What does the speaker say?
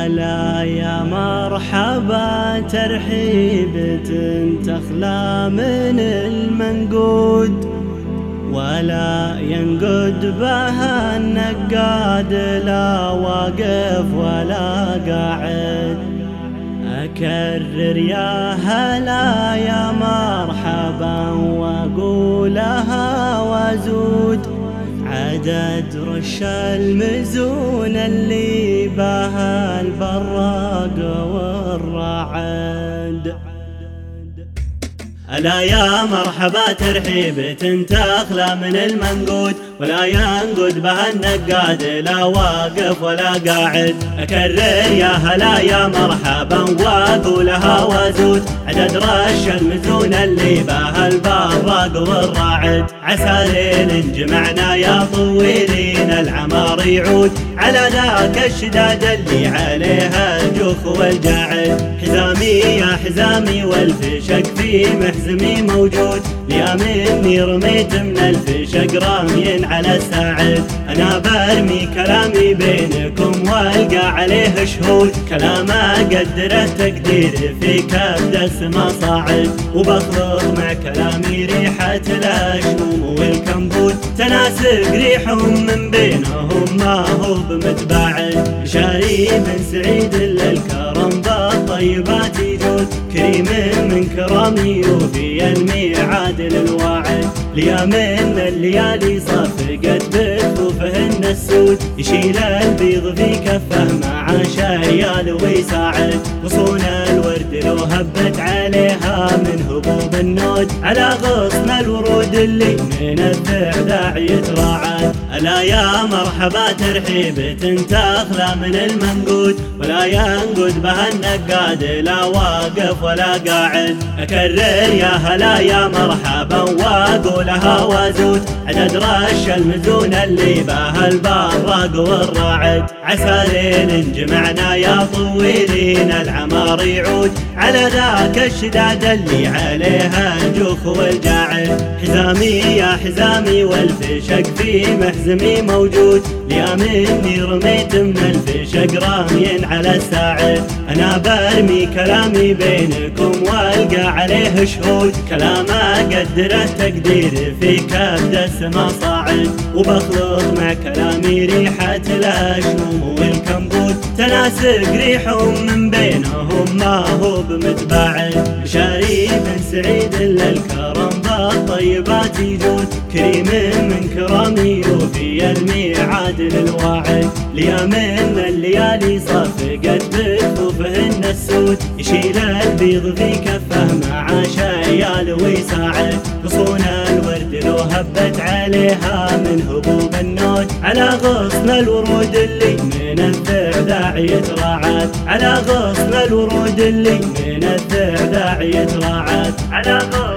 هلا يا مرحبا ترحيبة تخلى من المنقود، ولا ينقد بها النقاد لا واقف ولا قاعد. أكرر يا هلا يا مرحبا وأقولها وأزود عدد رش المزون اللي بها البراق والرعد. ألا يا مرحبا ترحيبة تخلى من المنقود، ولا ينقد بها النقاد لا واقف ولا قاعد. أكرر يا هلا يا مرحبا وأقولها وأزود عدد رش المزون اللي بها البراق والراعد. عسى ليل جمعنا يا طويلين العمار يعود على ذاك الشداد اللي عليها الجوخ والجاعد. حزامي يا حزامي والفشق في محزمي موجود، يا مني رميت من الفشق رامي على الساعد. أنا برمي كلامي بينكم والقى عليه شهود، كلام أقدره تقدير في كبد السما صاعد. وبخلط مع كلامي ريحة الأشموم والكمبود، تناسق ريحهم من بينهم ما هو بمتباعد. شاري من سعيد للكرم بالطيبات يجود، كريم من كرامي وفي الميعاد للواعد. ليا من الليالي صفقت بكفوفهن السود، يشيل البيض في كفه مع شيال ويساعد. غصون الورد لو هبت عليها من هبوب النود، على غصن الورود اللي من الذعذاع يتراعد. ألا يا مرحبا ترحيبة تخلى من المنقود، ولا ينقد بها النقاد لا واقف ولا قاعد. أكرر يا هلا يا مرحبا وأقولها وأزود عدد رش المزون اللي بها البراق والراعد. عسى ليل جمعنا يا طويلين العمار يعود على ذاك الشداد اللي عليها الجوخ والجاعد. حزامي يا حزامي والفشق في محزمي موجود، يا مني رميت من الفشق رامي على الساعد. أنا برمي كلامي بينكم والقى عليه شهود، كلام أقدره تقدير في كبد السما صاعد. وبخلط مع كلامي ريحة الأشموم والكمبود، تناسق ريحهم من بينهم ما هو بمتباعد. شاري من سعيد للكرم بالطيبات يجود، كريم من كرامي وفي الميعاد للواعد. ليا من الليالي صفقت بكفوفهن السود، يشيل البيض في كفه مع شيال ويساعد. غصون الورد لو هبت عليها من هبوب النود، على غصن الورود اللي من الذعذاع يتراعد. على غصن الورود اللي من الذعذاع يتراعد. على غصن